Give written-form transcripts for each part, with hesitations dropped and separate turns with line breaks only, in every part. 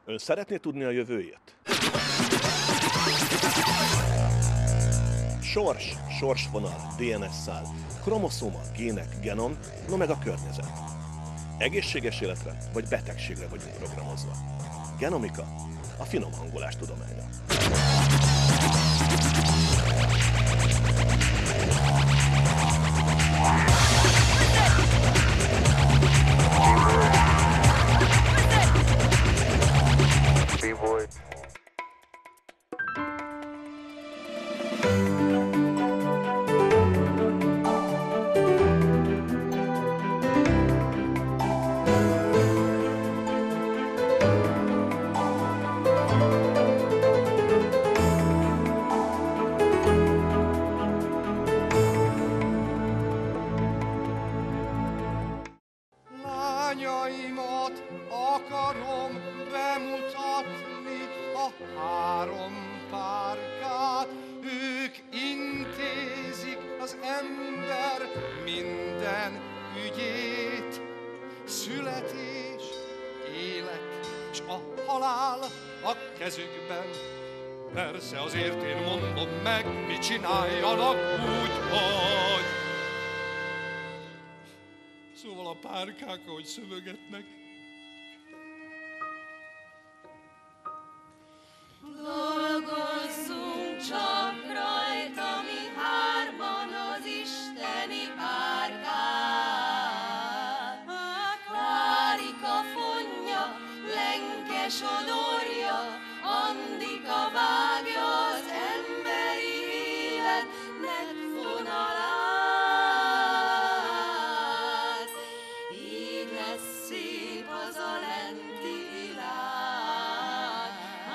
Ön szeretné tudni a jövőjét? Sorsvonal, DNS-szál, kromoszóma, gének, genom, no meg a környezet. Egészséges életre vagy betegségre vagyunk programozva. Genomika, a finom hangolás tudománya.
Lányaimat akarom bemutatni, a három párkát. Ők intézik az ember minden ügyét. Születés, élet és a halál a kezükben. Persze azért én mondom meg, mit csináljanak úgy, hogy... Szóval a párkák, ahogy szövögetnek.
Dolgozzunk csak rajta, mi hárman az isteni párkák. Klárika fonja, Lenke sodorja, Andika vágja az emberi életnek vonalát. Így lesz szép az a lenti világ.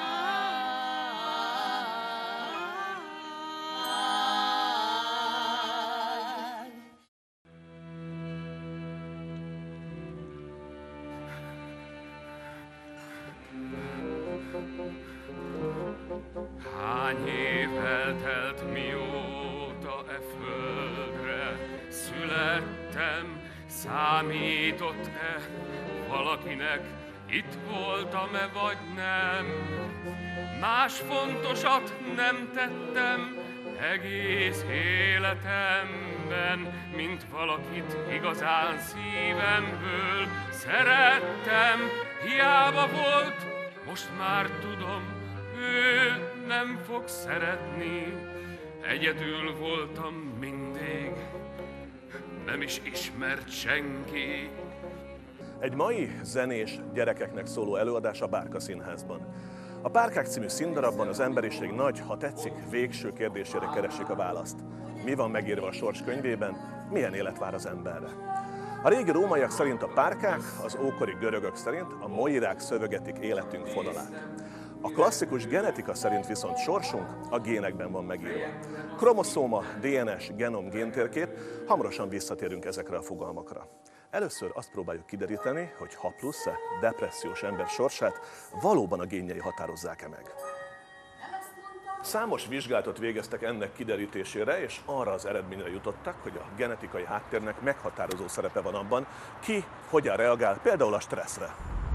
Hány év eltelt, mióta e földre születtem, számított-e valakinek, itt voltam-e vagy nem? Más fontosat nem tettem egész életemben, mint valakit igazán szívemből szerettem. Hiába volt, most már tudom, ő nem fog szeretni. Egyedül voltam mindig, nem is ismert senki.
Egy mai zenés, gyerekeknek szóló előadás a Bárka Színházban. A Párkák című színdarabban az emberiség nagy, ha tetszik, végső kérdésére keresik a választ. Mi van megírva a sors könyvében, milyen élet vár az emberre? A régi rómaiak szerint a párkák, az ókori görögök szerint a moirák szövögetik életünk fonalát. A klasszikus genetika szerint viszont sorsunk a génekben van megírva. Kromoszóma, DNS, genom, géntérkép, hamarosan visszatérünk ezekre a fogalmakra. Először azt próbáljuk kideríteni, hogy H+-e depressziós ember sorsát valóban a génjei határozzák-e meg. Számos vizsgálatot végeztek ennek kiderítésére, és arra az eredményre jutottak, hogy a genetikai háttérnek meghatározó szerepe van abban, ki hogyan reagál például a stresszre.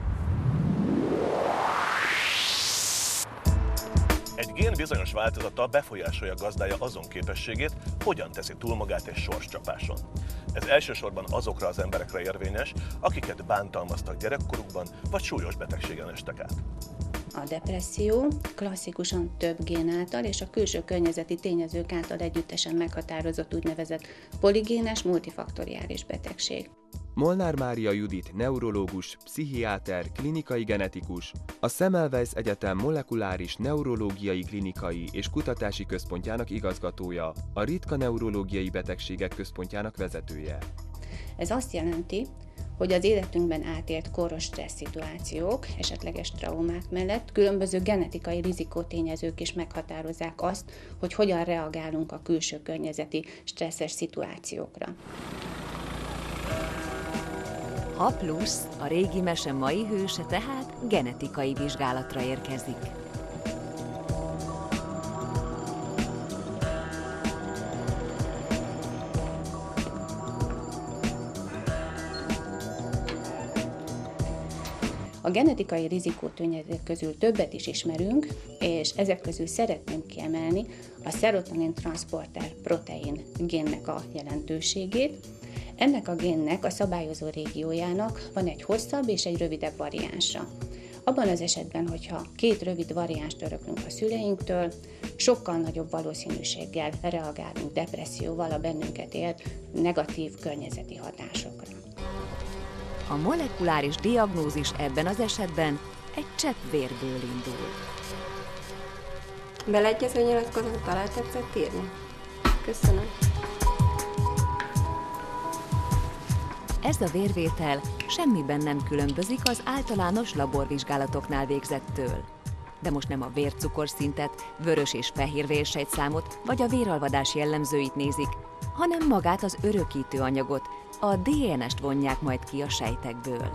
Egy gén bizonyos változata befolyásolja gazdája azon képességét, hogyan teszi túl magát egy sorscsapáson. Ez elsősorban azokra az emberekre érvényes, akiket bántalmaztak gyerekkorukban, vagy súlyos betegségen estek át.
A depresszió klasszikusan több gén által és a külső környezeti tényezők által együttesen meghatározott úgynevezett poligénes multifaktoriális betegség.
Molnár Mária Judit neurológus, pszichiáter, klinikai genetikus, a Semmelweis Egyetem molekuláris neurológiai klinikai és kutatási központjának igazgatója, a ritka neurológiai betegségek központjának vezetője.
Ez azt jelenti, hogy az életünkben átélt koros stressz szituációk, esetleges traumák mellett különböző genetikai rizikótényezők is meghatározzák azt, hogy hogyan reagálunk a külső környezeti stresszes szituációkra.
H+, a régi mese mai hőse tehát genetikai vizsgálatra érkezik.
A genetikai rizikótényezők közül többet is ismerünk, és ezek közül szeretném kiemelni a szerotonin transzporter protein génnek a jelentőségét. Ennek a génnek a szabályozó régiójának van egy hosszabb és egy rövidebb variánsa. Abban az esetben, hogyha két rövid variánst öröklünk a szüleinktől, sokkal nagyobb valószínűséggel reagálunk depresszióval a bennünket ért negatív környezeti hatásokra.
A molekuláris diagnózis ebben az esetben egy csepp vérből indul.
Beleegyező nyilatkozatot alá tetszett írni? Köszönöm.
Ez a vérvétel semmiben nem különbözik az általános laborvizsgálatoknál végzettől. De most nem a vércukorszintet, vörös és fehér vérsejtszámot vagy a véralvadás jellemzőit nézik, hanem magát az örökítő anyagot, a DNS-t vonják majd ki a sejtekből.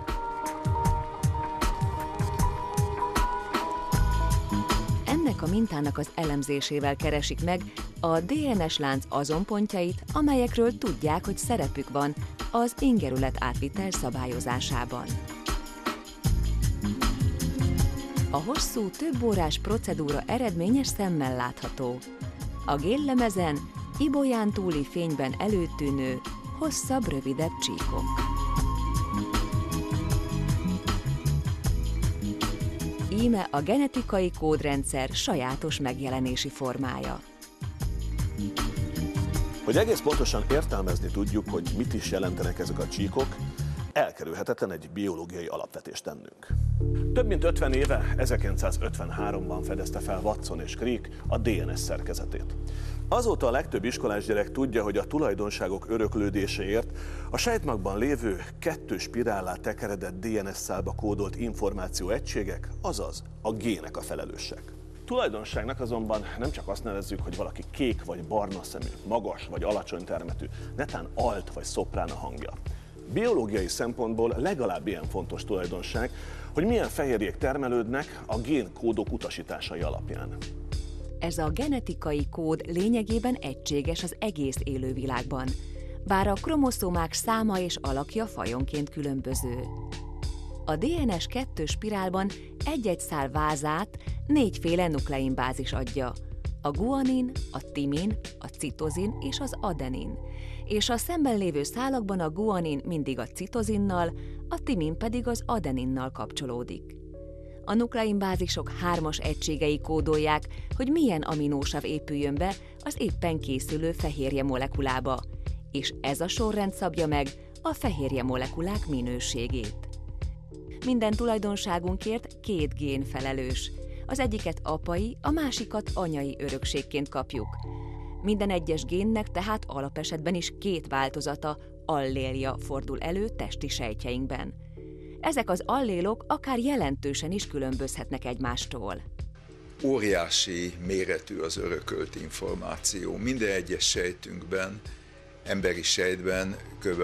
Ennek a mintának az elemzésével keresik meg a DNS lánc azon pontjait, amelyekről tudják, hogy szerepük van az ingerület átvitel szabályozásában. A hosszú, több órás procedúra eredményes szemmel látható. A génlemezen ibolyán túli fényben előtűnő, hosszabb, rövidebb csíkok. Íme a genetikai kódrendszer sajátos megjelenési formája.
Hogy egész pontosan értelmezni tudjuk, hogy mit is jelentenek ezek a csíkok, elkerülhetetlen egy biológiai alapvetést tennünk. Több mint 50 éve, 1953-ban fedezte fel Watson és Crick a DNS szerkezetét. Azóta a legtöbb iskolás gyerek tudja, hogy a tulajdonságok öröklődéséért a sejtmagban lévő 2 spirállá tekeredett DNS szálba kódolt információ egységek, azaz a gének a felelősek. Tulajdonságnak azonban nem csak azt nevezzük, hogy valaki kék vagy barna szemű, magas vagy alacsony termetű, netán alt vagy szoprán a hangja. Biológiai szempontból legalább ilyen fontos tulajdonság, hogy milyen fehérjék termelődnek a génkódok utasításai alapján.
Ez a genetikai kód lényegében egységes az egész élővilágban, bár a kromoszómák száma és alakja fajonként különböző. A DNS 2 spirálban egy-egy szál vázát 4 féle nukleinbázis adja: a guanin, a timin, a citozin és az adenin, és a szemben lévő szálakban a guanin mindig a citozinnal, a timin pedig az adeninnal kapcsolódik. A nukleinbázisok 3-as egységei kódolják, hogy milyen aminósav épüljön be az éppen készülő fehérje molekulába, és ez a sorrend szabja meg a fehérje molekulák minőségét. Minden tulajdonságunkért 2 gén felelős. Az egyiket apai, a másikat anyai örökségként kapjuk. Minden egyes génnek tehát alapesetben is 2 változata, allélja fordul elő testi sejtjeinkben. Ezek az allélok akár jelentősen is különbözhetnek egymástól.
Óriási méretű az örökölt információ. Minden egyes sejtünkben, emberi sejtben kb.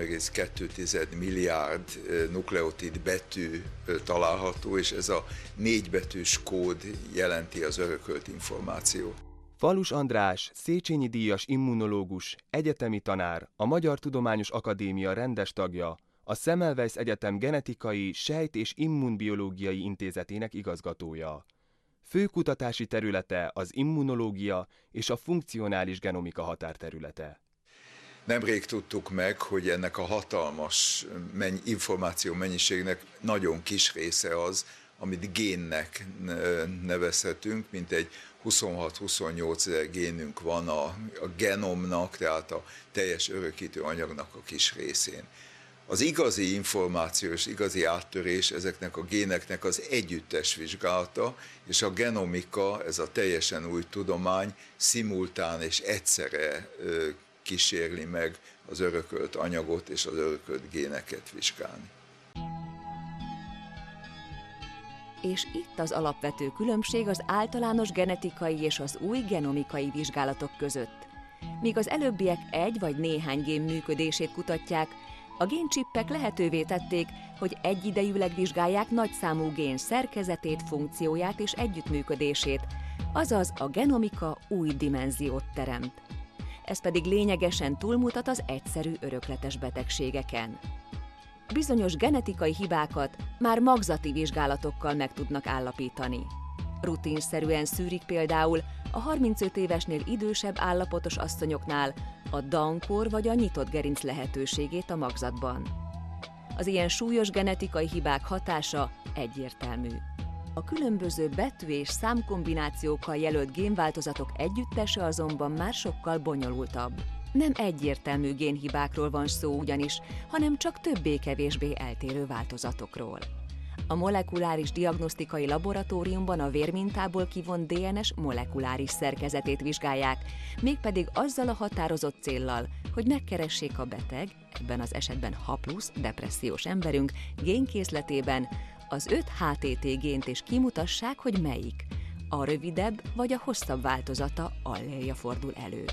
3,2 milliárd nukleotid betű található, és ez a 4 betűs kód jelenti az örökölt információt.
Falus András, Széchenyi díjas immunológus, egyetemi tanár, a Magyar Tudományos Akadémia rendes tagja, a Semmelweis Egyetem Genetikai, Sejt- és Immunbiológiai Intézetének igazgatója. Fő kutatási területe az immunológia és a funkcionális genomika határterülete.
Nemrég tudtuk meg, hogy ennek a hatalmas információ mennyiségnek nagyon kis része az, amit génnek nevezhetünk, mint egy 26-28 ezer génünk van a genomnak, tehát a teljes örökítő anyagnak a kis részén. Az igazi információ és igazi áttörés ezeknek a géneknek az együttes vizsgálata, és a genomika, ez a teljesen új tudomány, szimultán és egyszerre kísérli meg az örökölt anyagot és az örökölt géneket vizsgálni.
És itt az alapvető különbség az általános genetikai és az új genomikai vizsgálatok között. Míg az előbbiek egy vagy néhány gén működését kutatják, a géncsippek lehetővé tették, hogy egyidejűleg vizsgálják nagyszámú gén szerkezetét, funkcióját és együttműködését, azaz a genomika új dimenziót teremt. Ez pedig lényegesen túlmutat az egyszerű örökletes betegségeken. Bizonyos genetikai hibákat már magzati vizsgálatokkal meg tudnak állapítani. Rutinszerűen szűrik például a 35 évesnél idősebb állapotos asszonyoknál a Down-kór vagy a nyitott gerinc lehetőségét a magzatban. Az ilyen súlyos genetikai hibák hatása egyértelmű. A különböző betű- és számkombinációkkal jelölt génváltozatok együttese azonban már sokkal bonyolultabb. Nem egyértelmű génhibákról van szó ugyanis, hanem csak többé-kevésbé eltérő változatokról. A molekuláris diagnosztikai laboratóriumban a vérmintából kivont DNS molekuláris szerkezetét vizsgálják, mégpedig azzal a határozott céllal, hogy megkeressék a beteg, ebben az esetben haplus, depressziós emberünk génkészletében az 5 HTT gént és kimutassák, hogy melyik, a rövidebb vagy a hosszabb változata allélja fordul elő.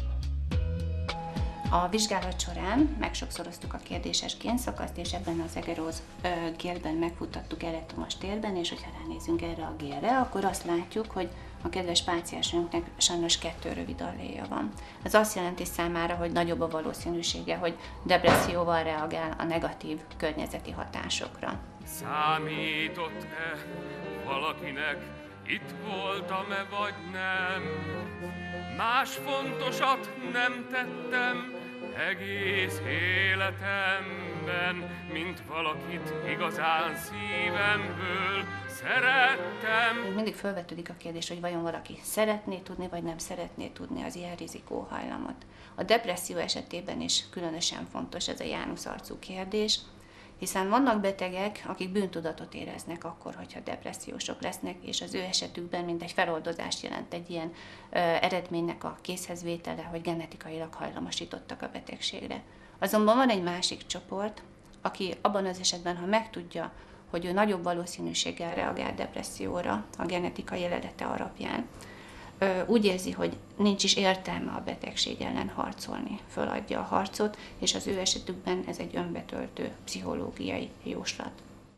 A vizsgálat során megsokszoroztuk a kérdéses génszakaszt, és ebben az egeróz gélben megfuttattuk elektromos térben, és hogyha ránézünk erre a gélre, akkor azt látjuk, hogy a kedves páciensünknek sajnos 2 rövid alléja van. Ez azt jelenti számára, hogy nagyobb a valószínűsége, hogy depresszióval reagál a negatív környezeti hatásokra.
Számított-e valakinek, itt voltam-e vagy nem? Más fontosat nem tettem egész életemben, mint valakit igazán szívemből szerettem.
Mindig felvetődik a kérdés, hogy vajon valaki szeretné tudni, vagy nem szeretné tudni az ilyen rizikóhajlamot. A depresszió esetében is különösen fontos ez a Jánusz arcú kérdés, hiszen vannak betegek, akik bűntudatot éreznek akkor, hogyha depressziósok lesznek, és az ő esetükben mindegy feloldozást jelent egy ilyen eredménynek a készhezvétele, hogy genetikailag hajlamosítottak a betegségre. Azonban van egy másik csoport, aki abban az esetben, ha megtudja, hogy ő nagyobb valószínűséggel reagál depresszióra a genetikai eredete alapján, úgy érzi, hogy nincs is értelme a betegség ellen harcolni, föladja a harcot, és az ő esetükben ez egy önbetöltő pszichológiai jóslat.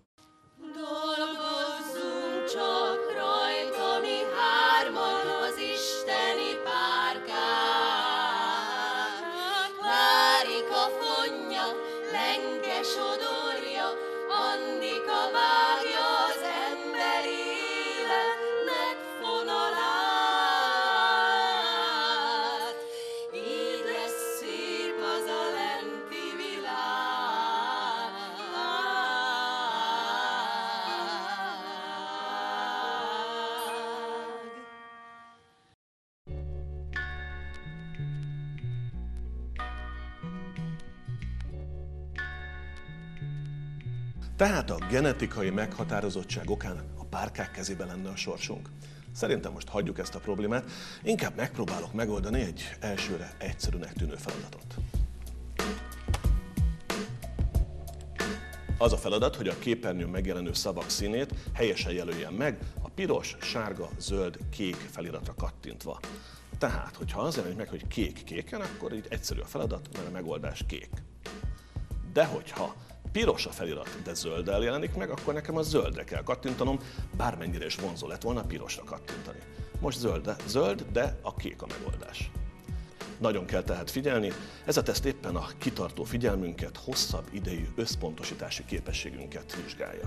Dolgozzunk csak rajta, mi hárman az isteni párkák. Klárika fonja, Lenke sodorja, Annika vágja az emberi életnek fonalát. Így lesz szép az a lenti világ.
Tehát a genetikai meghatározottság okán a párkák kezében lenne a sorsunk. Szerintem most hagyjuk ezt a problémát, inkább megpróbálok megoldani egy elsőre egyszerűnek tűnő feladatot. Az a feladat, hogy a képernyőn megjelenő szavak színét helyesen jelöljen meg a piros, sárga, zöld, kék feliratra kattintva. Tehát, hogyha az jelenik meg, hogy kék-kéken, akkor így egyszerű a feladat, mert a megoldás kék. De hogyha piros a felirat, de zölddel jelenik meg, akkor nekem a zöldre kell kattintanom, bármennyire is vonzó lett volna pirosra kattintani. Most zöld, de a kék a megoldás. Nagyon kell tehát figyelni, ez a teszt éppen a kitartó figyelmünket, hosszabb idejű összpontosítási képességünket vizsgálja.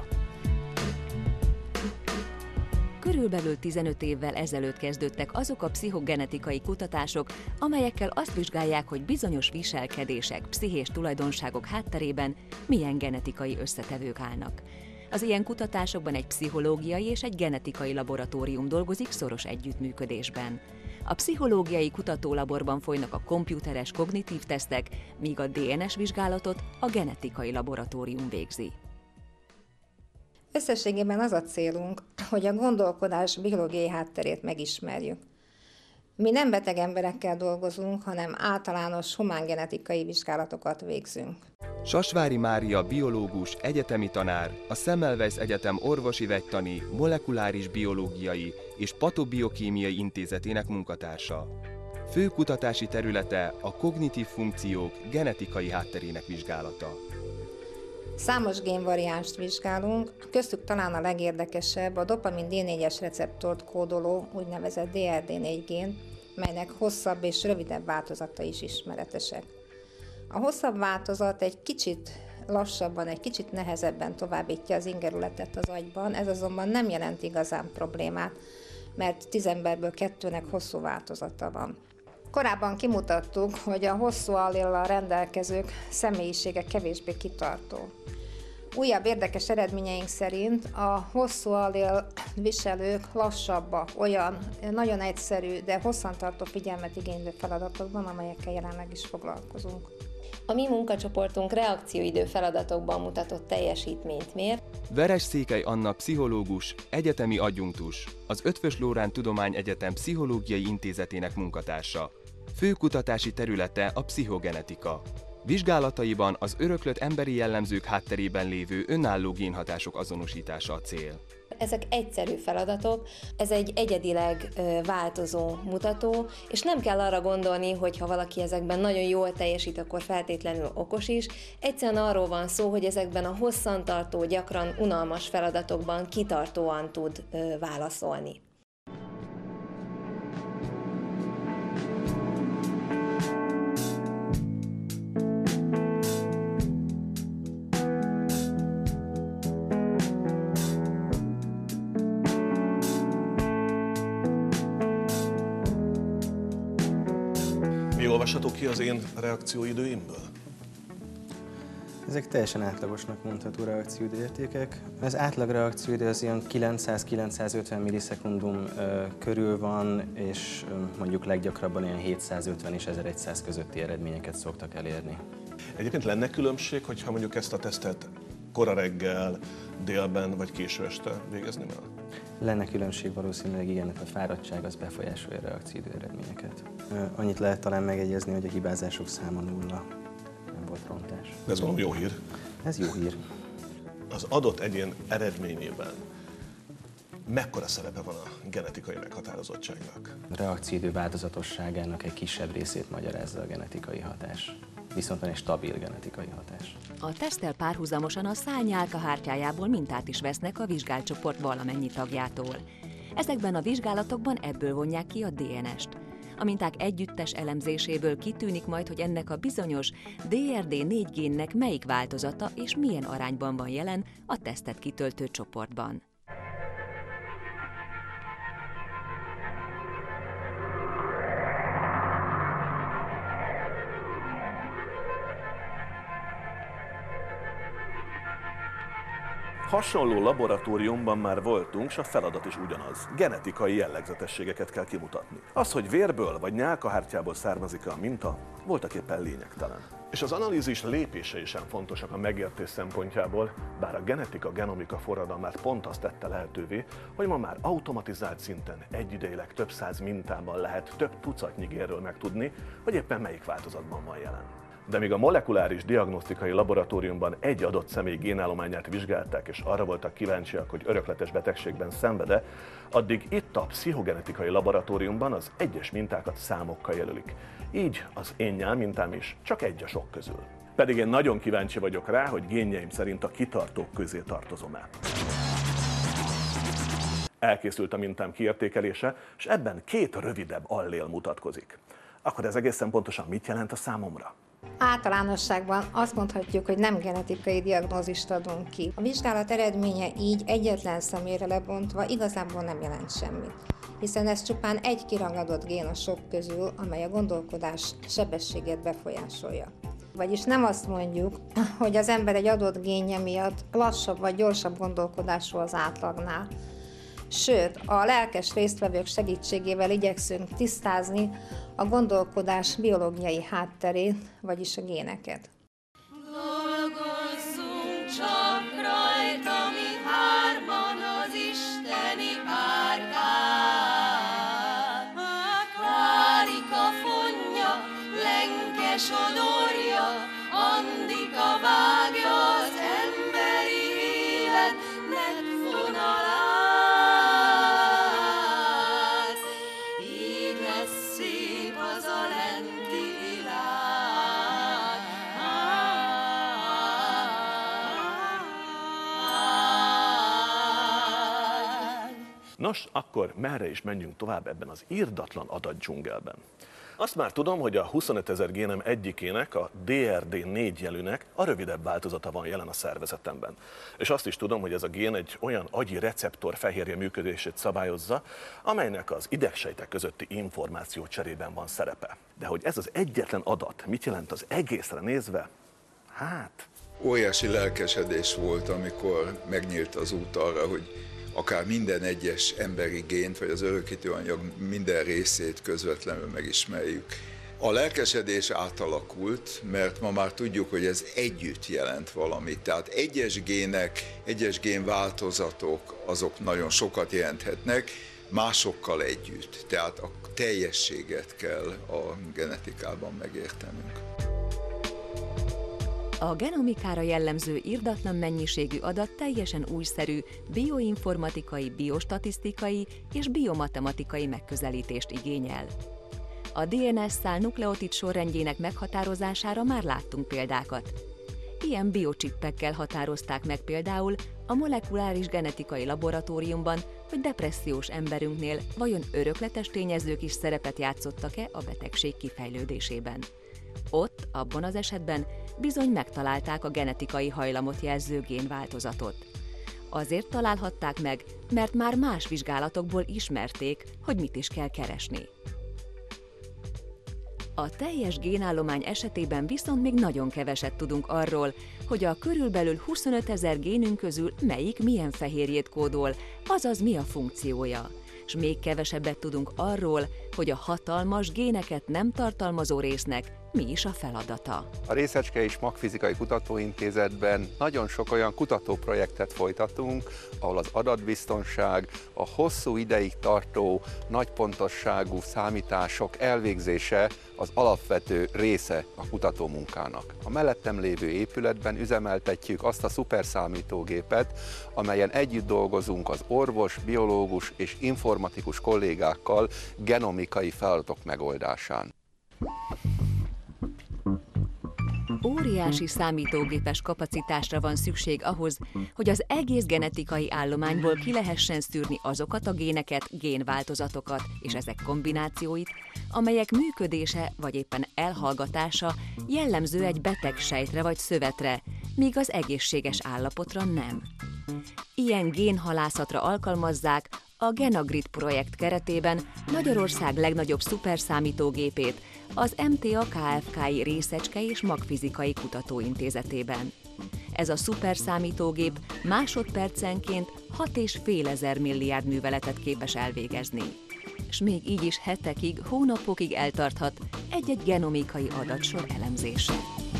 Körülbelül 15 évvel ezelőtt kezdődtek azok a pszichogenetikai kutatások, amelyekkel azt vizsgálják, hogy bizonyos viselkedések, pszichés tulajdonságok hátterében milyen genetikai összetevők állnak. Az ilyen kutatásokban egy pszichológiai és egy genetikai laboratórium dolgozik szoros együttműködésben. A pszichológiai kutatólaborban folynak a komputeres kognitív tesztek, míg a DNS vizsgálatot a genetikai laboratórium végzi.
Összességében az a célunk, hogy a gondolkodás biológiai hátterét megismerjük. Mi nem beteg emberekkel dolgozunk, hanem általános humángenetikai vizsgálatokat végzünk.
Sasvári Mária biológus, egyetemi tanár, a Semmelweis Egyetem orvosi vegytani, molekuláris biológiai és patobiokémiai intézetének munkatársa. Fő kutatási területe a kognitív funkciók genetikai hátterének vizsgálata.
Számos génvariánst vizsgálunk, köztük talán a legérdekesebb a dopamin D4-es receptort kódoló úgynevezett DRD4 gén, melynek hosszabb és rövidebb változata is ismeretesek. A hosszabb változat egy kicsit lassabban, egy kicsit nehezebben továbbítja az ingerületet az agyban, ez azonban nem jelent igazán problémát, mert 10 emberből 2-nek hosszú változata van. Korábban kimutattuk, hogy a hosszú alléllal rendelkezők személyisége kevésbé kitartó. Újabb érdekes eredményeink szerint a hosszú allél viselők lassabbak olyan nagyon egyszerű, de hosszantartó figyelmet igénylő feladatokban, amelyekkel jelenleg is foglalkozunk.
A mi munkacsoportunk reakcióidő feladatokban mutatott teljesítményt mér.
Veress-Székely Anna pszichológus, egyetemi adjunktus, az Eötvös Loránd Tudományegyetem Pszichológiai Intézetének munkatársa. Fő kutatási területe a pszichogenetika. Vizsgálataiban az öröklött emberi jellemzők hátterében lévő önálló génhatások azonosítása a cél.
Ezek egyszerű feladatok, ez egy egyedileg változó mutató, és nem kell arra gondolni, hogy ha valaki ezekben nagyon jól teljesít, akkor feltétlenül okos is. Egyszerűen arról van szó, hogy ezekben a hosszantartó, gyakran unalmas feladatokban kitartóan tud válaszolni.
Mi olvashatok ki az én reakcióidőimből?
Ezek teljesen átlagosnak mondható reakcióidő értékek. Az átlag reakcióidő az ilyen 900-950 millisekundum körül van, és mondjuk leggyakrabban ilyen 750 és 1100 közötti eredményeket szoktak elérni.
Egyébként lenne különbség, hogyha mondjuk ezt a tesztet kora reggel, délben vagy késő este végezni el?
Lenne különbség valószínűleg, igen, a fáradtság az befolyásolja a reakcióidő eredményeket. Annyit lehet talán megegyezni, hogy a hibázások száma 0. Nem volt rontás.
De ez valami jó hír.
Ez jó hír.
Az adott egyén eredményében mekkora szerepe van a genetikai meghatározottságnak?
A reakcióidő változatosságának egy kisebb részét magyarázza a genetikai hatás. Viszont van egy stabil genetikai hatás.
A teszttel párhuzamosan a szárnyálkahártyájából mintát is vesznek a vizsgált csoport valamennyi tagjától. Ezekben a vizsgálatokban ebből vonják ki a DNS-t. A minták együttes elemzéséből kitűnik majd, hogy ennek a bizonyos DRD4 génnek melyik változata és milyen arányban van jelen a tesztet kitöltő csoportban.
Hasonló laboratóriumban már voltunk, s a feladat is ugyanaz. Genetikai jellegzetességeket kell kimutatni. Az, hogy vérből vagy nyálkahártyából származik a minta, voltaképpen lényegtelen. És az analízis lépései sem fontosak a megértés szempontjából, bár a genetika-genomika forradalmát pont azt tette lehetővé, hogy ma már automatizált szinten egyidejűleg több száz mintában lehet több tucatnyi génről megtudni, hogy éppen melyik változatban van jelen. De míg a molekuláris diagnosztikai laboratóriumban egy adott személy génállományát vizsgálták, és arra voltak kíváncsiak, hogy örökletes betegségben szenved-e, addig itt a pszichogenetikai laboratóriumban az egyes mintákat számokkal jelölik. Így az én nyálmintám is csak egy a sok közül. Pedig én nagyon kíváncsi vagyok rá, hogy génjeim szerint a kitartók közé tartozom-e. Elkészült a mintám kiértékelése, és ebben 2 rövidebb allél mutatkozik. Akkor ez egészen pontosan mit jelent a számomra?
Általánosságban azt mondhatjuk, hogy nem genetikai diagnózist adunk ki. A vizsgálat eredménye így egyetlen személyre lebontva igazából nem jelent semmit, hiszen ez csupán egy kiragadott gén a sok közül, amely a gondolkodás sebességét befolyásolja. Vagyis nem azt mondjuk, hogy az ember egy adott génje miatt lassabb vagy gyorsabb gondolkodású az átlagnál. Sőt, a lelkes résztvevők segítségével igyekszünk tisztázni a gondolkodás biológiai hátterét, vagyis a géneket.
Dolgozzunk csak rajta, mi hárman az isteni párkák. Klárika fonja, Lenke sodorja, Andika vágja az emberi élet netfonalát. Így lesz szép az a lenti világ.
Nos, akkor merre is menjünk tovább ebben az irdatlan adatdzsungelben? Azt már tudom, hogy a 25 000 génem egyikének, a DRD4 jelűnek a rövidebb változata van jelen a szervezetemben. És azt is tudom, hogy ez a gén egy olyan agyi receptor fehérje működését szabályozza, amelynek az idegsejtek közötti információ cserében van szerepe. De hogy ez az egyetlen adat mit jelent az egészre nézve? Hát...
Óriási lelkesedés volt, amikor megnyílt az út arra, hogy akár minden egyes emberi gént, vagy az örökítő anyag minden részét közvetlenül megismerjük. A lelkesedés átalakult, mert ma már tudjuk, hogy ez együtt jelent valamit. Tehát egyes gének, egyes génváltozatok, azok nagyon sokat jelenthetnek, másokkal együtt. Tehát a teljességet kell a genetikában megértenünk.
A genomikára jellemző irdatlan mennyiségű adat teljesen újszerű bioinformatikai, biostatisztikai és biomatematikai megközelítést igényel. A DNS szál nukleotid sorrendjének meghatározására már láttunk példákat. Ilyen biocsippekkel határozták meg például a molekuláris genetikai laboratóriumban, hogy depressziós emberünknél vajon örökletes tényezők is szerepet játszottak-e a betegség kifejlődésében. Ott, abban az esetben bizony megtalálták a genetikai hajlamot jelző génváltozatot. Azért találhatták meg, mert már más vizsgálatokból ismerték, hogy mit is kell keresni. A teljes génállomány esetében viszont még nagyon keveset tudunk arról, hogy a körülbelül 25 000 génünk közül melyik milyen fehérjét kódol, azaz mi a funkciója. És még kevesebbet tudunk arról, hogy a hatalmas géneket nem tartalmazó résznek mi is a feladata.
A Részecske és Magfizikai Kutatóintézetben nagyon sok olyan kutatóprojektet folytatunk, ahol az adatbiztonság, a hosszú ideig tartó, nagy pontosságú számítások elvégzése az alapvető része a kutatómunkának. A mellettem lévő épületben üzemeltetjük azt a szuperszámítógépet, amelyen együtt dolgozunk az orvos, biológus és informatikus kollégákkal genomikai feladatok megoldásán.
Óriási számítógépes kapacitásra van szükség ahhoz, hogy az egész genetikai állományból ki lehessen szűrni azokat a géneket, génváltozatokat és ezek kombinációit, amelyek működése vagy éppen elhallgatása jellemző egy beteg sejtre vagy szövetre, míg az egészséges állapotra nem. Ilyen génhalászatra alkalmazzák a Genagrid projekt keretében Magyarország legnagyobb szuperszámítógépét, az MTA KFK-i Részecske és Magfizikai Kutatóintézetében. Ez a szuperszámítógép másodpercenként 6500 milliárd műveletet képes elvégezni. És még így is hetekig, hónapokig eltarthat egy-egy genomikai adatsor elemzése.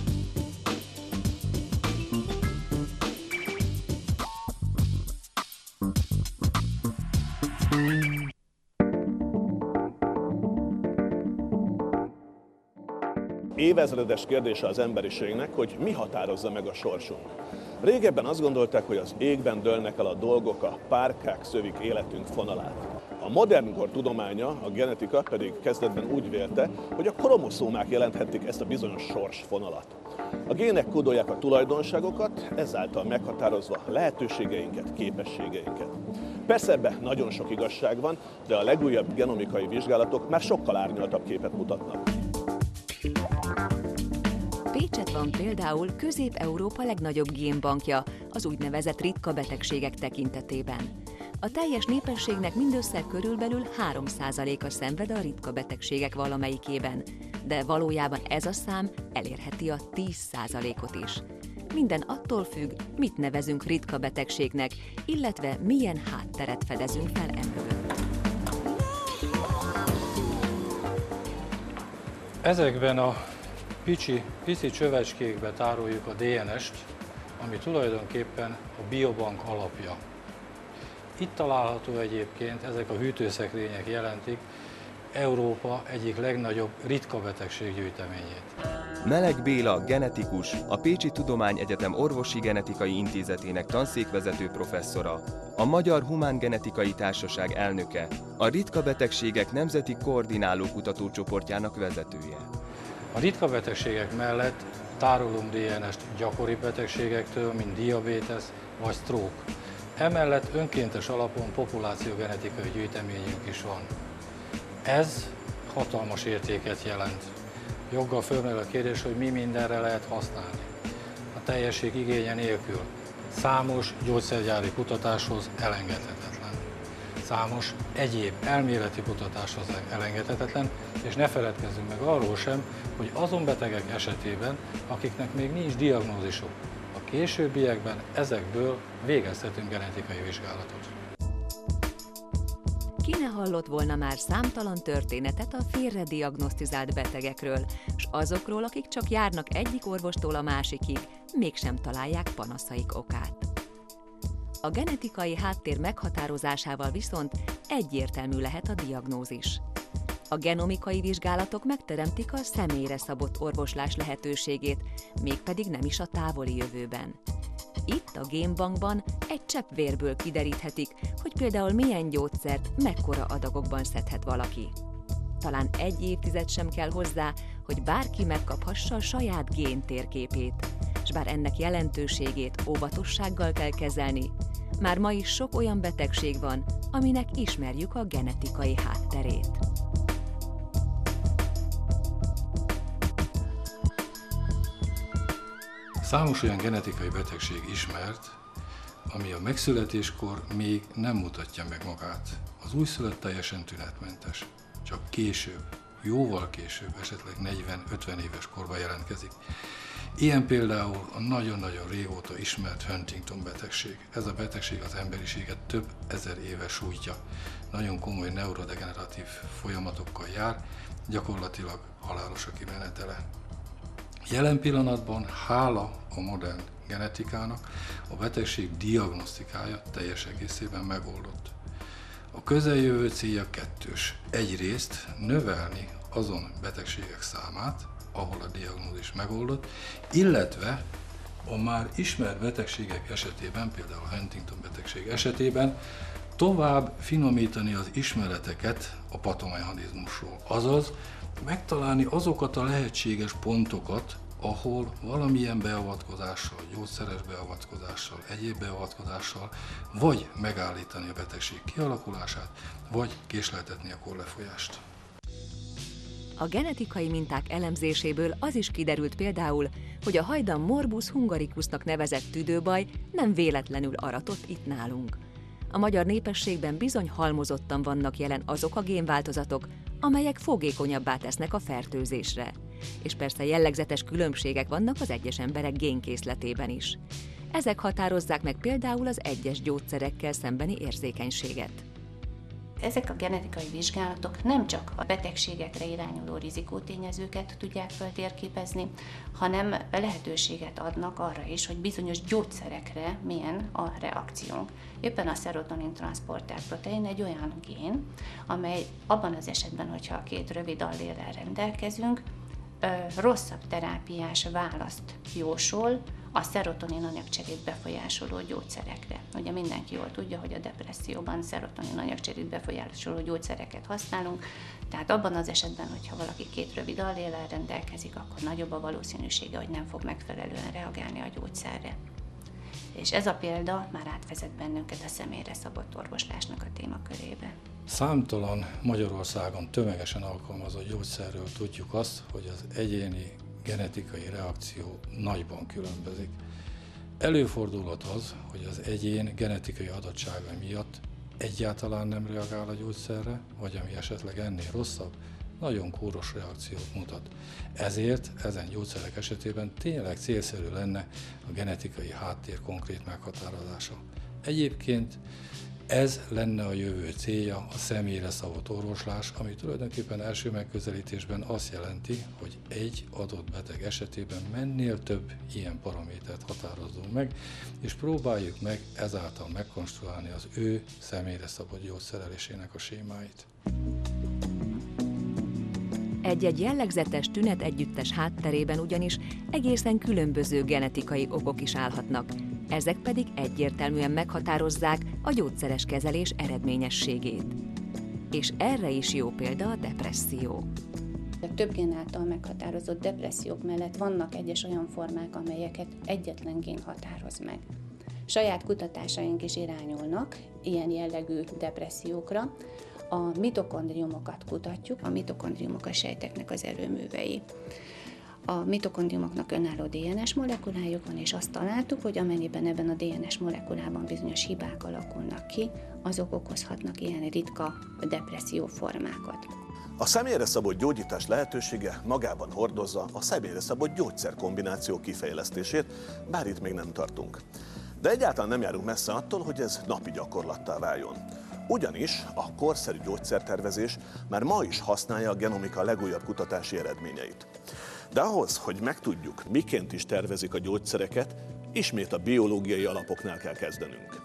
Évezredes kérdése az emberiségnek, hogy mi határozza meg a sorsunk. Régebben azt gondolták, hogy az égben dőlnek el a dolgok, a párkák szövik életünk fonalát. A modern kor tudománya, a genetika pedig kezdetben úgy vélte, hogy a kromoszómák jelenthetik ezt a bizonyos sorsfonalat. A gének kódolják a tulajdonságokat, ezáltal meghatározva lehetőségeinket, képességeinket. Persze ebben nagyon sok igazság van, de a legújabb genomikai vizsgálatok már sokkal árnyaltabb képet mutatnak.
Pécset van például Közép-Európa legnagyobb génbankja az úgynevezett ritka betegségek tekintetében. A teljes népességnek mindössze körülbelül 3%-a szenved a ritka betegségek valamelyikében, de valójában ez a szám elérheti a 10%-ot is. Minden attól függ, mit nevezünk ritka betegségnek, illetve milyen hátteret fedezünk fel emögött.
Ezekben a pici csövecskékbe tároljuk a DNS-t, ami tulajdonképpen a biobank alapja. Itt található egyébként, ezek a hűtőszekrények jelentik Európa egyik legnagyobb ritka betegség gyűjteményét.
Meleg Béla, genetikus, a Pécsi Tudományegyetem Orvosi Genetikai Intézetének tanszékvezető professzora, a Magyar Humángenetikai Társaság elnöke, a ritka betegségek nemzeti koordináló kutatócsoportjának vezetője.
A ritka betegségek mellett tárolunk DNS-t gyakori betegségektől, mint diabétesz vagy stroke. Emellett önkéntes alapon populációgenetikai gyűjteményünk is van. Ez hatalmas értéket jelent. Joggal fölmerül a kérdés, hogy mi mindenre lehet használni. A teljesség igénye nélkül számos gyógyszergyári kutatáshoz elengedhetetlen. Számos egyéb elméleti kutatáshoz elengedhetetlen, és ne feledkezzünk meg arról sem, hogy azon betegek esetében, akiknek még nincs diagnózisuk, a későbbiekben ezekből végezhetünk genetikai vizsgálatot.
Ki ne hallott volna már számtalan történetet a félrediagnosztizált betegekről, és azokról, akik csak járnak egyik orvostól a másikig, mégsem találják panaszaik okát. A genetikai háttér meghatározásával viszont egyértelmű lehet a diagnózis. A genomikai vizsgálatok megteremtik a személyre szabott orvoslás lehetőségét, mégpedig nem is a távoli jövőben. Itt a génbankban egy csepp vérből kideríthetik, hogy például milyen gyógyszert mekkora adagokban szedhet valaki. Talán egy évtized sem kell hozzá, hogy bárki megkaphassa a saját géntérképét, s bár ennek jelentőségét óvatossággal kell kezelni, már ma is sok olyan betegség van, aminek ismerjük a genetikai hátterét.
Számos olyan genetikai betegség ismert, ami a megszületéskor még nem mutatja meg magát. Az újszülött teljesen tünetmentes, csak később, jóval később, esetleg 40-50 éves korban jelentkezik. Ilyen például a nagyon-nagyon régóta ismert Huntington betegség. Ez a betegség az emberiséget több ezer éve sújtja. Nagyon komoly neurodegeneratív folyamatokkal jár, gyakorlatilag halálos a kimenetele. Jelen pillanatban, hála a modern genetikának, a betegség diagnosztikája teljes egészében megoldott. A közeljövő célja kettős. Egyrészt növelni azon betegségek számát, ahol a diagnózis megoldott, illetve a már ismert betegségek esetében, például a Huntington betegség esetében tovább finomítani az ismereteket a patomechanizmusról. Azaz megtalálni azokat a lehetséges pontokat, ahol valamilyen beavatkozással, gyógyszeres beavatkozással, egyéb beavatkozással vagy megállítani a betegség kialakulását, vagy késleltetni a korlefolyást.
A genetikai minták elemzéséből az is kiderült például, hogy a hajdan morbus hungaricusnak nevezett tüdőbaj nem véletlenül aratott itt nálunk. A magyar népességben bizony halmozottan vannak jelen azok a génváltozatok, amelyek fogékonyabbá tesznek a fertőzésre. És persze jellegzetes különbségek vannak az egyes emberek génkészletében is. Ezek határozzák meg például az egyes gyógyszerekkel szembeni érzékenységet.
Ezek a genetikai vizsgálatok nem csak a betegségekre irányuló rizikótényezőket tudják feltérképezni, hanem lehetőséget adnak arra is, hogy bizonyos gyógyszerekre milyen a reakciónk. Éppen a szerotonin transzporter protein egy olyan gén, amely abban az esetben, hogyha a két rövid alléllel rendelkezünk, rosszabb terápiás választ jósol a szerotonin anyagcserét befolyásoló gyógyszerekre. Ugye mindenki jól tudja, hogy a depresszióban szerotonin anyagcserét befolyásoló gyógyszereket használunk, tehát abban az esetben, hogyha valaki két rövid alléllel rendelkezik, akkor nagyobb a valószínűsége, hogy nem fog megfelelően reagálni a gyógyszerre. És ez a példa már átvezet bennünket a személyre szabott orvoslásnak a témakörébe.
Számtalan Magyarországon tömegesen alkalmazott gyógyszerről tudjuk azt, hogy az egyéni genetikai reakció nagyban különbözik. Előfordulhat az, hogy az egyén genetikai adottságai miatt egyáltalán nem reagál a gyógyszerre, vagy ami esetleg ennél rosszabb, nagyon kóros reakciót mutat. Ezért ezen gyógyszerek esetében tényleg célszerű lenne a genetikai háttér konkrét meghatározása. Egyébként ez lenne a jövő célja, a személyre szabott orvoslás, ami tulajdonképpen első megközelítésben azt jelenti, hogy egy adott beteg esetében mennél több ilyen paramétert határozzunk meg, és próbáljuk meg ezáltal megkonstruálni az ő személyre szabott gyógyszerelésének a sémáit.
Egy-egy jellegzetes tünet együttes hátterében ugyanis egészen különböző genetikai okok is állhatnak, ezek pedig egyértelműen meghatározzák a gyógyszeres kezelés eredményességét. És erre is jó példa a depresszió.
A több gén által meghatározott depressziók mellett vannak egyes olyan formák, amelyeket egyetlen gén határoz meg. Saját kutatásaink is irányulnak ilyen jellegű depressziókra, A mitokondriumokat kutatjuk, a mitokondriumok a sejteknek az erőművei. A mitokondriumoknak önálló DNS molekulájuk van, és azt találtuk, hogy amennyiben ebben a DNS molekulában bizonyos hibák alakulnak ki, azok okozhatnak ilyen ritka depresszióformákat.
A személyre szabott gyógyítás lehetősége magában hordozza a személyre szabott gyógyszerkombináció kifejlesztését, bár itt még nem tartunk. De egyáltalán nem járunk messze attól, hogy ez napi gyakorlattá váljon. Ugyanis a korszerű gyógyszertervezés már ma is használja a genomika legújabb kutatási eredményeit. De ahhoz, hogy megtudjuk, miként is tervezik a gyógyszereket, ismét a biológiai alapoknál kell kezdenünk.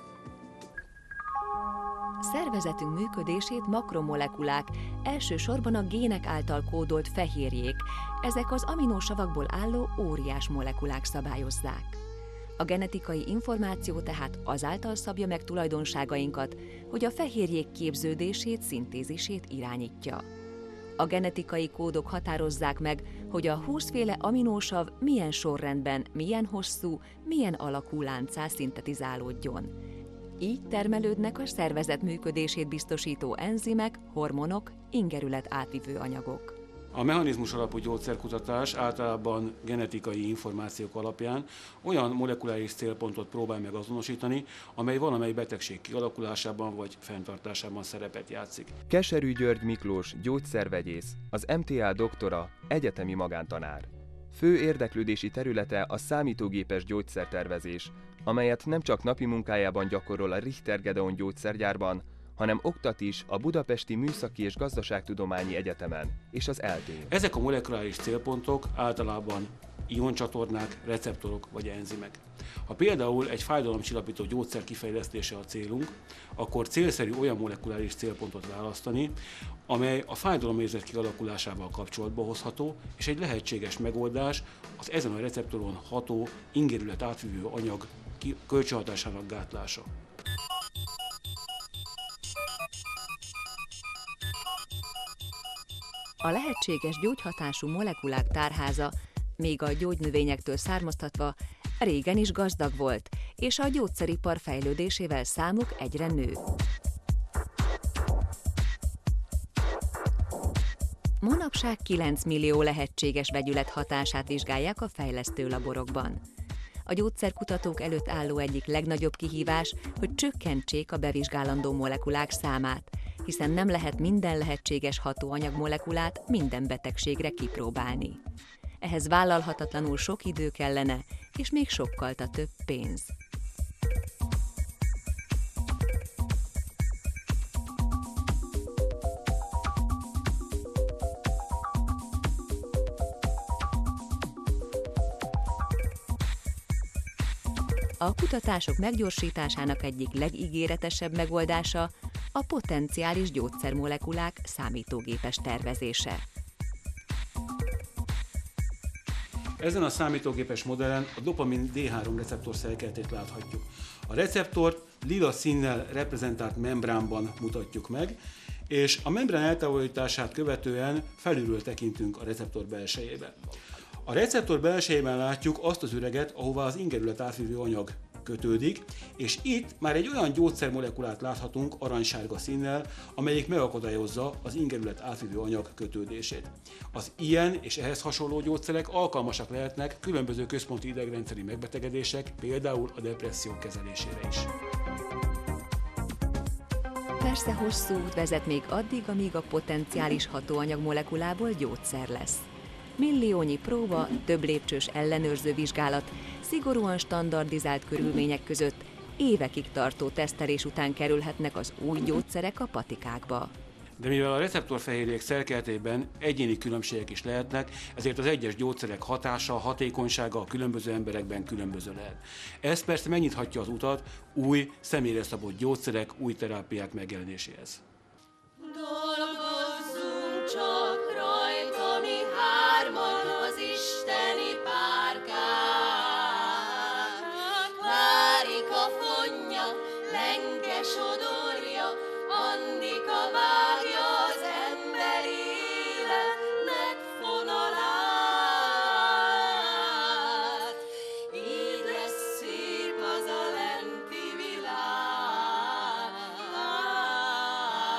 Szervezetünk működését makromolekulák, elsősorban a gének által kódolt fehérjék, ezek az aminosavakból álló óriás molekulák szabályozzák. A genetikai információ tehát azáltal szabja meg tulajdonságainkat, hogy a fehérjék képződését, szintézisét irányítja. A genetikai kódok határozzák meg, hogy a 20 féle aminósav milyen sorrendben, milyen hosszú, milyen alakú lánccal szintetizálódjon. Így termelődnek a szervezet működését biztosító enzimek, hormonok, ingerület átvivő anyagok.
A mechanizmus alapú gyógyszerkutatás általában genetikai információk alapján olyan molekuláris célpontot próbál meg azonosítani, amely valamely betegség kialakulásában vagy fenntartásában szerepet játszik.
Keserű György Miklós, gyógyszervegyész, az MTA doktora, egyetemi magántanár. Fő érdeklődési területe a számítógépes gyógyszertervezés, amelyet nem csak napi munkájában gyakorol a Richter Gedeon gyógyszergyárban, hanem oktat is a Budapesti Műszaki és Gazdaságtudományi Egyetemen és az ELTÉn.
Ezek a molekuláris célpontok általában ioncsatornák, receptorok vagy enzimek. Ha például egy fájdalomcsillapító gyógyszer kifejlesztése a célunk, akkor célszerű olyan molekuláris célpontot választani, amely a fájdalomérzet kialakulásával kapcsolatba hozható, és egy lehetséges megoldás az ezen a receptoron ható ingerület átvívő anyag kölcsönhatásának gátlása.
A lehetséges gyógyhatású molekulák tárháza, még a gyógynövényektől származtatva, régen is gazdag volt, és a gyógyszeripar fejlődésével számuk egyre nő. Manapság 9 millió lehetséges vegyület hatását vizsgálják a fejlesztő laborokban. A gyógyszerkutatók előtt álló egyik legnagyobb kihívás, hogy csökkentsék a bevizsgálandó molekulák számát, hiszen nem lehet minden lehetséges hatóanyagmolekulát minden betegségre kipróbálni. Ehhez vállalhatatlanul sok idő kellene, és még sokkal több pénz. A kutatások meggyorsításának egyik legígéretesebb megoldása a potenciális gyógyszermolekulák számítógépes tervezése.
Ezen a számítógépes modellen a dopamin D3 receptor szerkezetét láthatjuk. A receptort lila színnel reprezentált membránban mutatjuk meg, és a membrán eltávolítását követően felülről tekintünk a receptor belsejébe. A receptor belsejében látjuk azt az üreget, ahová az ingerület átvívő anyag kötődik, és itt már egy olyan gyógyszermolekulát láthatunk aranysárga színnel, amelyik megakadályozza az ingerület átvívő anyag kötődését. Az ilyen és ehhez hasonló gyógyszerek alkalmasak lehetnek különböző központi idegrendszeri megbetegedések, például a depresszió kezelésére is.
Persze hosszú út vezet még addig, amíg a potenciális hatóanyag molekulából gyógyszer lesz. Milliónyi próba, több lépcsős ellenőrző vizsgálat, szigorúan standardizált körülmények között évekig tartó tesztelés után kerülhetnek az új gyógyszerek a patikákba.
De mivel a receptorfehérjék szerkezetében egyéni különbségek is lehetnek, ezért az egyes gyógyszerek hatása, hatékonysága a különböző emberekben különböző lehet. Ez persze megnyithatja az utat új, személyre szabott gyógyszerek, új terápiák megjelenéséhez.
Dolgozzunk csak rajta mi hárman, az isteni párkák. Várik a fonja, lenke sodorja, Andika vágja az emberi életnek fonalát. Így lesz szép az a lenti világ.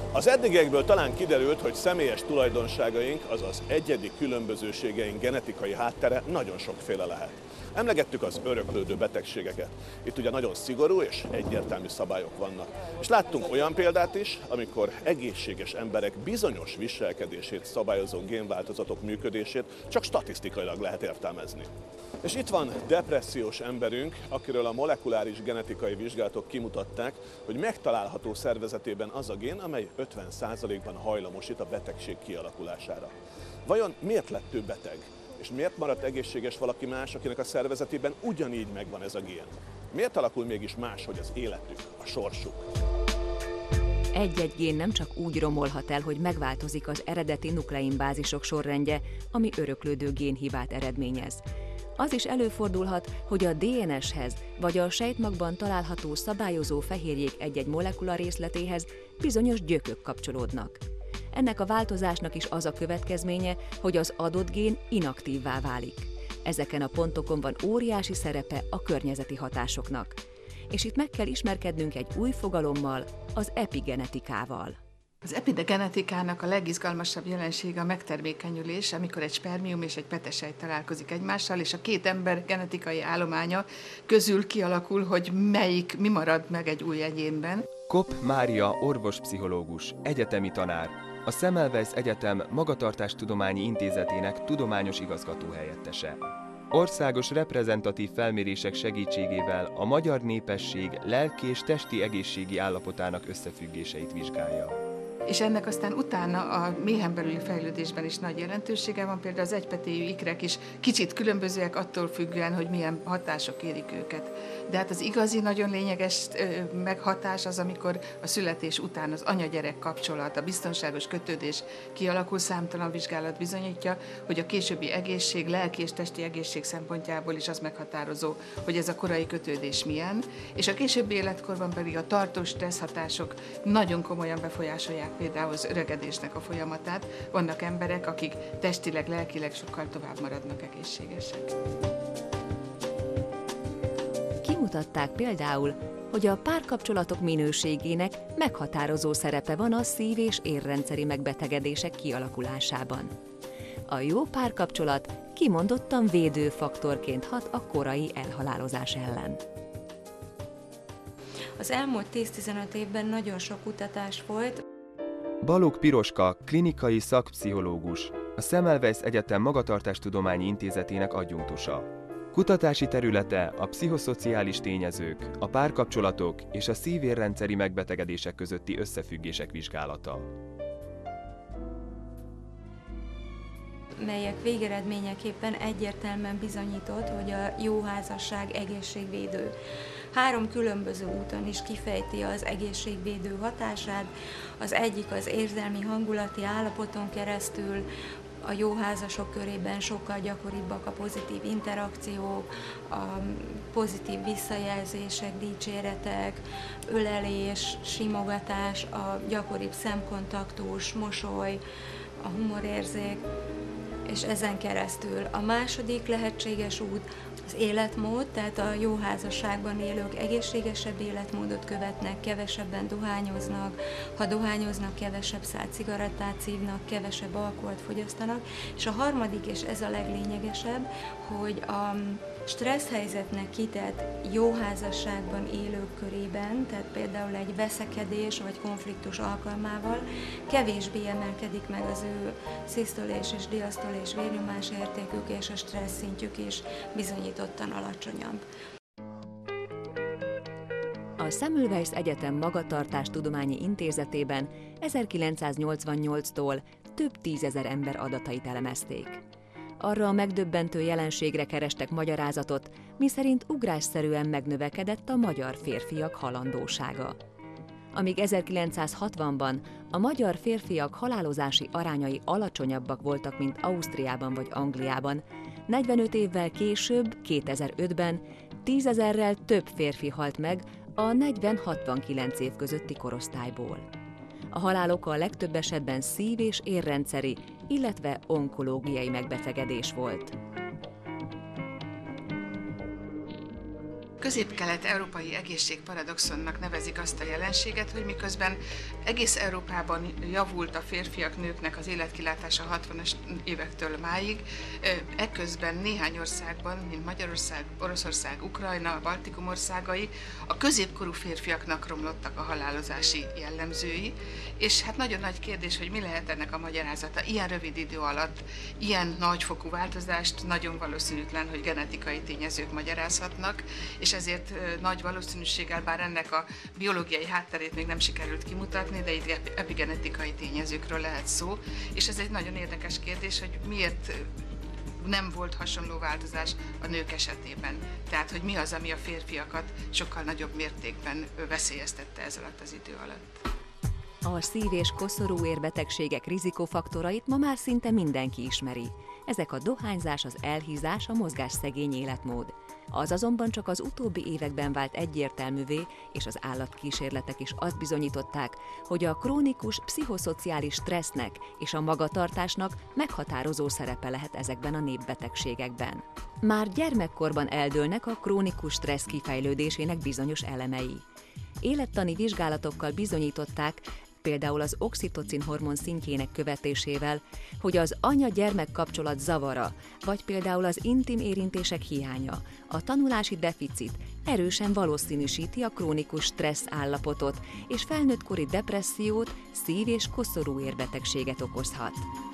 Az eddigiekből talán kiderült, hogy személyes tulajdonságaink, azaz egyedi különbözőségeink genetikai háttere nagyon sokféle lehet. Emlegettük az öröklődő betegségeket. Itt ugye nagyon szigorú és egyértelmű szabályok vannak. És láttunk olyan példát is, amikor egészséges emberek bizonyos viselkedését szabályozó génváltozatok működését csak statisztikailag lehet értelmezni. És itt van depressziós emberünk, akiről a molekuláris genetikai vizsgálatok kimutatták, hogy megtalálható szervezetében az a gén, amely 50%-ban hajlamosít a betegség kialakulására. Vajon miért lett ő beteg? És miért maradt egészséges valaki más, akinek a szervezetében ugyanígy megvan ez a gén? Miért alakul mégis máshogy az életük, a sorsuk?
Egy-egy gén nem csak úgy romolhat el, hogy megváltozik az eredeti nukleinbázisok sorrendje, ami öröklődő génhibát eredményez. Az is előfordulhat, hogy a DNS-hez vagy a sejtmagban található szabályozó fehérjék egy-egy molekula részletéhez bizonyos gyökök kapcsolódnak. Ennek a változásnak is az a következménye, hogy az adott gén inaktívvá válik. Ezeken a pontokon van óriási szerepe a környezeti hatásoknak. És itt meg kell ismerkednünk egy új fogalommal, az epigenetikával.
Az epigenetikának a legizgalmasabb jelensége a megtermékenyülés, amikor egy spermium és egy petesejt találkozik egymással, és a két ember genetikai állománya közül kialakul, hogy mi marad meg egy új egyénben.
Kopp Mária orvospszichológus, egyetemi tanár, a Semmelweis Egyetem Magatartástudományi Intézetének tudományos igazgatóhelyettese. Országos reprezentatív felmérések segítségével a magyar népesség lelki és testi egészségi állapotának összefüggéseit vizsgálja.
És ennek aztán utána a méhen belüli fejlődésben is nagy jelentősége van, például az egypetéjű ikrek is kicsit különbözőek attól függően, hogy milyen hatások érik őket. De hát az igazi, nagyon lényeges meghatás az, amikor a születés után az anya-gyerek kapcsolat, a biztonságos kötődés kialakul, számtalan vizsgálat bizonyítja, hogy a későbbi egészség, lelki és testi egészség szempontjából is az meghatározó, hogy ez a korai kötődés milyen, és a későbbi életkorban pedig a tartós stresszhatások nagyon komolyan befolyásolják például az öregedésnek a folyamatát. Vannak emberek, akik testileg, lelkileg sokkal tovább maradnak egészségesek.
Kimutatták például, hogy a párkapcsolatok minőségének meghatározó szerepe van a szív- és érrendszeri megbetegedések kialakulásában. A jó párkapcsolat kimondottan védőfaktorként hat a korai elhalálozás ellen.
Az elmúlt 10-15 évben nagyon sok kutatás volt.
Balogh Piroska, klinikai szakpszichológus, a Semmelweis Egyetem Magatartástudományi Intézetének adjunktusa. Kutatási területe a pszichoszociális tényezők, a párkapcsolatok és a szív-érrendszeri megbetegedések közötti összefüggések vizsgálata.
Melyek végeredményeképpen egyértelműen bizonyított, hogy a jó házasság egészségvédő. 3 különböző úton is kifejti az egészségvédő hatását. Az egyik az érzelmi hangulati állapoton keresztül, a jó házasok körében sokkal gyakoribbak a pozitív interakciók, a pozitív visszajelzések, dicséretek, ölelés, simogatás, a gyakoribb szemkontaktus, mosoly, a humorérzék, és ezen keresztül. A második lehetséges út az életmód, tehát a jó házasságban élők egészségesebb életmódot követnek, kevesebben dohányoznak, ha dohányoznak, kevesebb szál cigarettát szívnak, kevesebb alkoholt fogyasztanak, és a harmadik, és ez a leglényegesebb, hogy a stressz helyzetnek kitett jó házasságban élők körében, tehát például egy veszekedés vagy konfliktus alkalmával kevésbé emelkedik meg az ő szisztolés és diasztolés vérnyomás értékük, és a stressz szintjük is bizonyítottan alacsonyabb.
A Semmelweis Egyetem Magatartástudományi Intézetében 1988-tól több 10 000 ember adatait elemezték. Arra a megdöbbentő jelenségre kerestek magyarázatot, miszerint ugrásszerűen megnövekedett a magyar férfiak halandósága. Amíg 1960-ban a magyar férfiak halálozási arányai alacsonyabbak voltak, mint Ausztriában vagy Angliában, 45 évvel később, 2005-ben 10 000-rel több férfi halt meg a 40-69 év közötti korosztályból. A halálok a legtöbb esetben szív- és érrendszeri, illetve onkológiai megbetegedés volt.
Közép-kelet-európai egészségparadoxonnak nevezik azt a jelenséget, hogy miközben egész Európában javult a férfiak-nőknek az életkilátása 60-as évektől máig, ekközben néhány országban, mint Magyarország, Oroszország, Ukrajna, Baltikum országai, a középkorú férfiaknak romlottak a halálozási jellemzői, és hát nagyon nagy kérdés, hogy mi lehet ennek a magyarázata. Ilyen rövid idő alatt, ilyen nagyfokú változást nagyon valószínűtlen, hogy genetikai tényezők magyarázhatnak, és ezért nagy valószínűséggel, bár ennek a biológiai hátterét még nem sikerült kimutatni, de itt epigenetikai tényezőkről lehet szó, és ez egy nagyon érdekes kérdés, hogy miért nem volt hasonló változás a nők esetében. Tehát, hogy mi az, ami a férfiakat sokkal nagyobb mértékben veszélyeztette ez alatt az idő alatt.
A szív- és koszorúérbetegségek rizikofaktorait ma már szinte mindenki ismeri. Ezek a dohányzás, az elhízás, a mozgásszegény életmód. Az azonban csak az utóbbi években vált egyértelművé, és az állatkísérletek is azt bizonyították, hogy a krónikus pszichoszociális stressznek és a magatartásnak meghatározó szerepe lehet ezekben a népbetegségekben. Már gyermekkorban eldőlnek a krónikus stressz kifejlődésének bizonyos elemei. Élettani vizsgálatokkal bizonyították, például az oxitocin hormon szintjének követésével, hogy az anya-gyermek kapcsolat zavara, vagy például az intim érintések hiánya, a tanulási deficit erősen valószínűsíti a krónikus stressz állapotot, és felnőttkori depressziót, szív- és koszorúérbetegséget okozhat.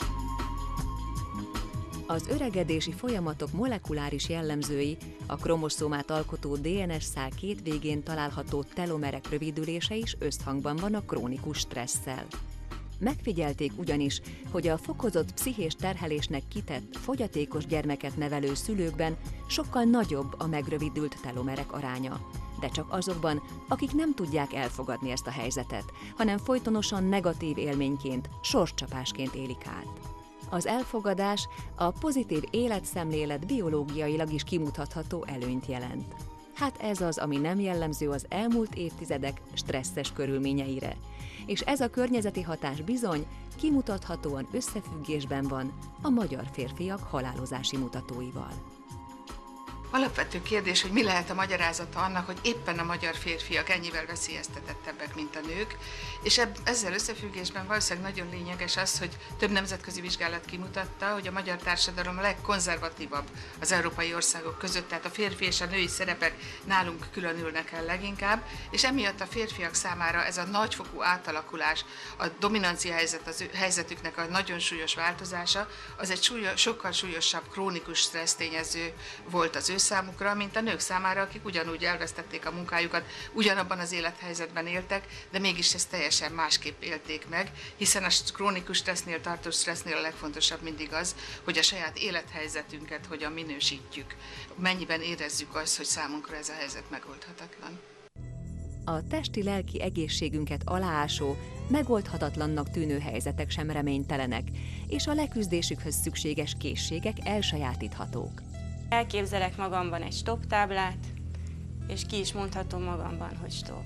Az öregedési folyamatok molekuláris jellemzői, a kromoszómát alkotó DNS szál két végén található telomerek rövidülése is összhangban van a krónikus stresszel. Megfigyelték ugyanis, hogy a fokozott pszichés terhelésnek kitett, fogyatékos gyermeket nevelő szülőkben sokkal nagyobb a megrövidült telomerek aránya. De csak azokban, akik nem tudják elfogadni ezt a helyzetet, hanem folytonosan negatív élményként, sorscsapásként élik át. Az elfogadás, a pozitív életszemlélet biológiailag is kimutatható előnyt jelent. Hát ez az, ami nem jellemző az elmúlt évtizedek stresszes körülményeire. És ez a környezeti hatás bizony kimutathatóan összefüggésben van a magyar férfiak halálozási mutatóival.
Alapvető kérdés, hogy mi lehet a magyarázata annak, hogy éppen a magyar férfiak ennyivel veszélyeztetettebbek, mint a nők, és ezzel összefüggésben valószínűleg nagyon lényeges az, hogy több nemzetközi vizsgálat kimutatta, hogy a magyar társadalom a legkonzervatívabb az európai országok között, tehát a férfi és a női szerepek nálunk különülnek el leginkább, és emiatt a férfiak számára ez a nagyfokú átalakulás, a dominancia helyzet, az helyzetüknek a nagyon súlyos változása, az egy sokkal súlyosabb krónikus stressz tényező volt az ő számukra, mint a nők számára, akik ugyanúgy elvesztették a munkájukat, ugyanabban az élethelyzetben éltek, de mégis ezt teljesen másképp élték meg, hiszen a krónikus stressznél, tartós stressznél a legfontosabb mindig az, hogy a saját élethelyzetünket hogyan minősítjük, mennyiben érezzük azt, hogy számunkra ez a helyzet megoldhatatlan.
A testi-lelki egészségünket aláásó, megoldhatatlannak tűnő helyzetek sem reménytelenek, és a leküzdésükhöz szükséges készségek elsajátíthatók.
Elképzelek magamban egy stop táblát, és ki is mondhatom magamban, hogy stop.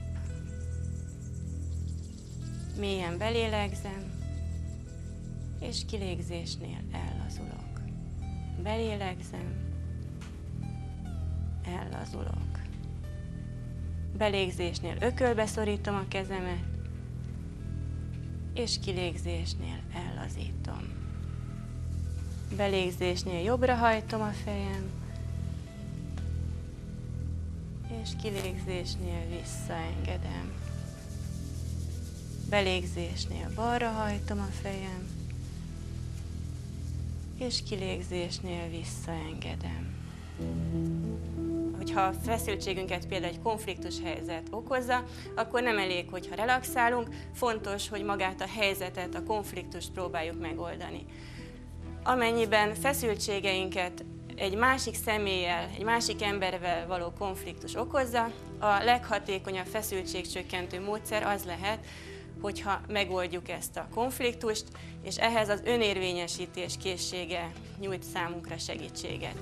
Mélyen belélegzem, és kilégzésnél ellazulok. Belélegzem, ellazulok. Belégzésnél ökölbe szorítom a kezemet, és kilégzésnél ellazítom. Belégzésnél jobbra hajtom a fejem, és kilégzésnél visszaengedem. Belégzésnél balra hajtom a fejem, és kilégzésnél visszaengedem. Hogyha a feszültségünket például egy konfliktus helyzet okozza, akkor nem elég, hogyha relaxálunk, fontos, hogy magát a helyzetet, a konfliktust próbáljuk megoldani. Amennyiben feszültségeinket egy másik személlyel, egy másik emberrel való konfliktus okozza, a leghatékonyabb feszültségcsökkentő módszer az lehet, hogyha megoldjuk ezt a konfliktust, és ehhez az önérvényesítés készsége nyújt számunkra segítséget.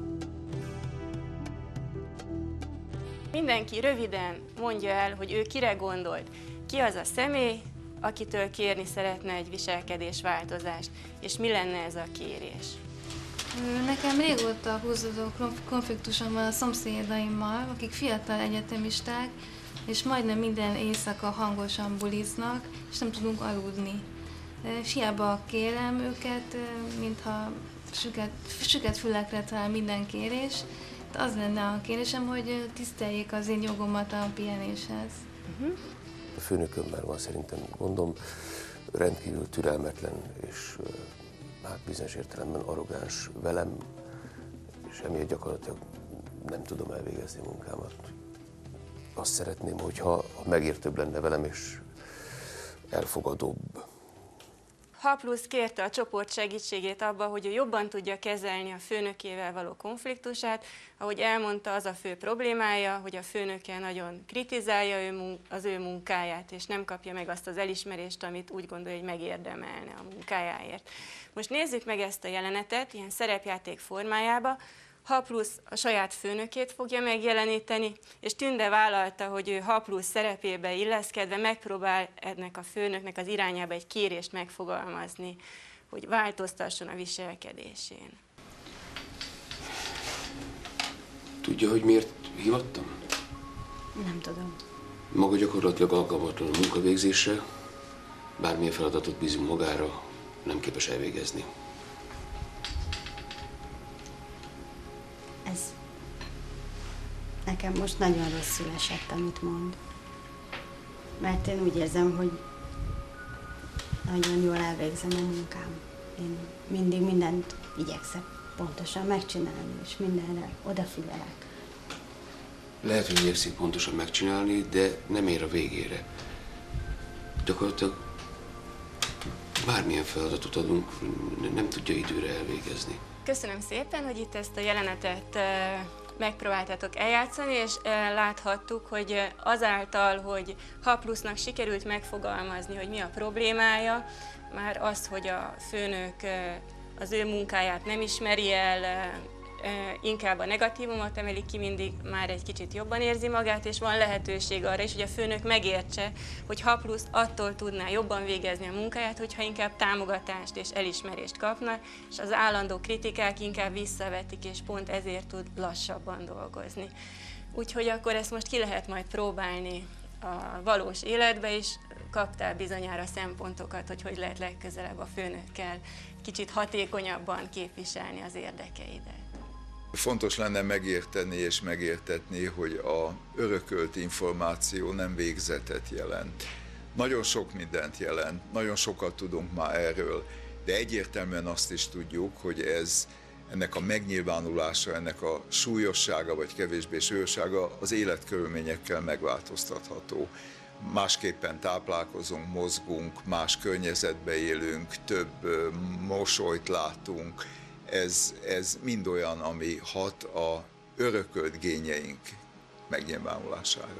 Mindenki röviden mondja el, hogy ő kire gondolt, ki az a személy, akitől kérni szeretne egy viselkedésváltozást, és mi lenne ez a kérés.
Nekem régóta húzódó konfliktusom van a szomszédaimmal, akik fiatal egyetemisták, és majdnem minden éjszaka hangosan buliznak, és nem tudunk aludni. Hiába kérem őket, mintha süket fülekre talál minden kérés. Az lenne a kérésem, hogy tiszteljék az én jogomat a pihenéshez.
A főnökömmel van szerintem gondom, rendkívül türelmetlen és hát bizonyos értelemben arrogáns velem, és emiatt gyakorlatilag nem tudom elvégezni a munkámat. Azt szeretném, hogyha megértőbb lenne velem, és elfogadóbb.
H+ kérte a csoport segítségét abba, hogy ő jobban tudja kezelni a főnökével való konfliktusát. Ahogy elmondta, az a fő problémája, hogy a főnöke nagyon kritizálja az ő munkáját, és nem kapja meg azt az elismerést, amit úgy gondolja, hogy megérdemelne a munkájáért. Most nézzük meg ezt a jelenetet, ilyen szerepjáték formájába. H+ a saját főnökét fogja megjeleníteni, és Tünde vállalta, hogy ő H+ szerepébe illeszkedve megpróbál ennek a főnöknek az irányába egy kérést megfogalmazni, hogy változtasson a viselkedésén.
Tudja, hogy miért hívattam?
Nem tudom.
Maga gyakorlatilag alkalmatlan a munkavégzésre, bármilyen feladatot bízunk magára, nem képes elvégezni.
Ez nekem most nagyon rosszul esett, amit mond. Mert én úgy érzem, hogy nagyon jól elvégzem a munkám. Én mindig mindent igyekszek pontosan megcsinálni, és mindenre odafigyelek.
Lehet, hogy igyekszik pontosan megcsinálni, de nem ér a végére. Gyakorlatilag bármilyen feladatot adunk, nem tudja időre elvégezni.
Köszönöm szépen, hogy itt ezt a jelenetet megpróbáltátok eljátszani, és láthattuk, hogy azáltal, hogy H+-nak sikerült megfogalmazni, hogy mi a problémája, már az, hogy a főnök az ő munkáját nem ismeri el, inkább a negatívumot emeli ki, mindig már egy kicsit jobban érzi magát, és van lehetőség arra is, hogy a főnök megértse, hogy H+ attól tudná jobban végezni a munkáját, hogyha inkább támogatást és elismerést kapna, és az állandó kritikák inkább visszavetik, és pont ezért tud lassabban dolgozni. Úgyhogy akkor ezt most ki lehet majd próbálni a valós életbe is. Kaptál bizonyára szempontokat, hogy lehet legközelebb a főnökkel kicsit hatékonyabban képviselni az érdekeidet.
Fontos lenne megérteni és megértetni, hogy a örökölt információ nem végzetet jelent. Nagyon sok mindent jelent, nagyon sokat tudunk már erről, de egyértelműen azt is tudjuk, hogy ennek a megnyilvánulása, ennek a súlyossága vagy kevésbé súlyossága az életkörülményekkel megváltoztatható. Másképpen táplálkozunk, mozgunk, más környezetbe élünk, több mosolyt látunk. Ez mind olyan, ami hat a örökölt génjeink megnyilvánulására.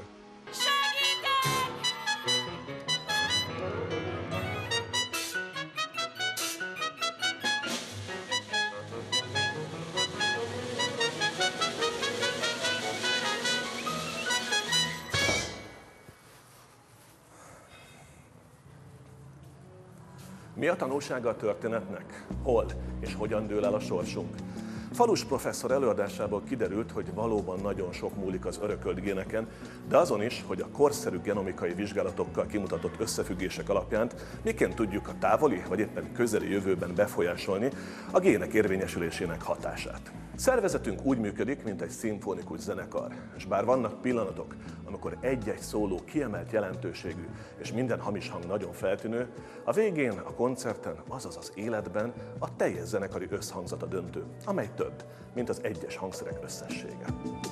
Mi a tanulsága a történetnek? Hol és hogyan dől el a sorsunk? Falus professzor előadásából kiderült, hogy valóban nagyon sok múlik az örökölt géneken, de azon is, hogy a korszerű genomikai vizsgálatokkal kimutatott összefüggések alapján miként tudjuk a távoli vagy éppen közeli jövőben befolyásolni a gének érvényesülésének hatását. Szervezetünk úgy működik, mint egy szimfonikus zenekar, és bár vannak pillanatok, amikor egy-egy szóló kiemelt jelentőségű, és minden hamis hang nagyon feltűnő, a végén, a koncerten, azaz az életben a teljes zenekari összhangzat a döntő, amely több, mint az egyes hangszerek összessége.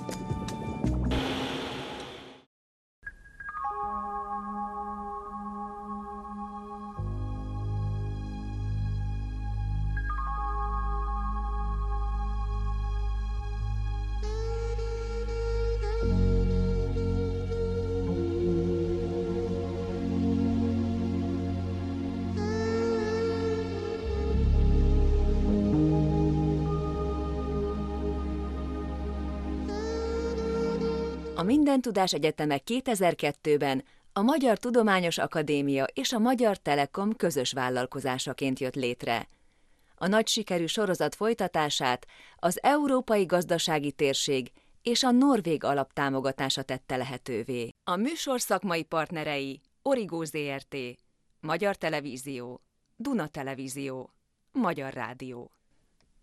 A Mindentudás Egyeteme 2002-ben a Magyar Tudományos Akadémia és a Magyar Telekom közös vállalkozásaként jött létre. A nagy sikerű sorozat folytatását az Európai Gazdasági Térség és a Norvég Alap támogatása tette lehetővé. A műsor szakmai partnerei Origo Zrt., Magyar Televízió, Duna Televízió, Magyar Rádió.